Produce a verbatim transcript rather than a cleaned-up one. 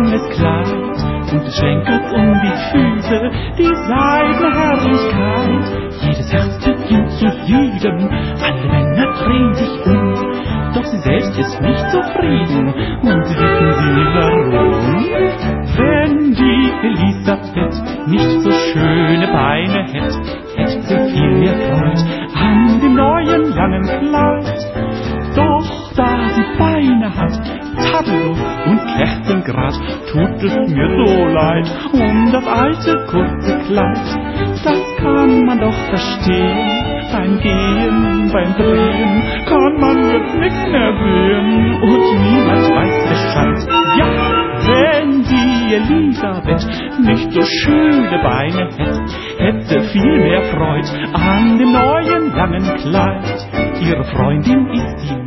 langes Kleid und es schlenkert um die Füße die Seidenherrlichkeit. Jedes Herz beginnt zu sieden, alle Männer drehen sich um, doch sie selbst ist nicht zufrieden und wissen Sie warum? Wenn die Elisabeth nicht so schöne Beine hätt, hätt sie viel mehr Freude an dem neuen langen Kleid. Doch da sie Beine hat, tadellos und Kerzengrad, tut es mir so leid um das alte kurze Kleid. Das kann man doch verstehen, beim Gehen, beim Drehen kann man jetzt nichts mehr sehen und niemand weiß Bescheid. Ja, wenn die Elisabeth nicht so schöne Beine hätte, hätte viel mehr Freude an dem neuen langen Kleid. Ihre Freundin ist die